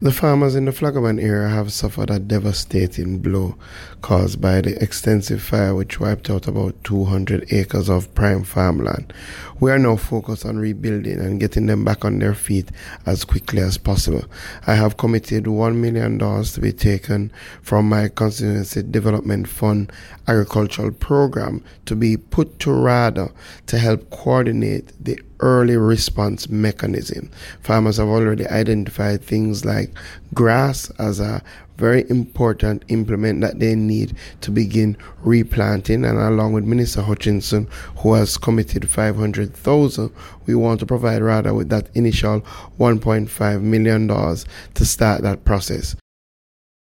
The farmers in the Flagaman area have suffered a devastating blow caused by the extensive fire which wiped out about 200 acres of prime farmland. We are now focused on rebuilding and getting them back on their feet as quickly as possible. I have committed $1 million to be taken from my constituency development fund agricultural program to be put to RADA to help coordinate the early response mechanism. Farmers have already identified things like grass as a very important implement that they need to begin replanting, and along with Minister Hutchinson, who has committed 500,000, we want to provide rather with that initial $1.5 million to start that process.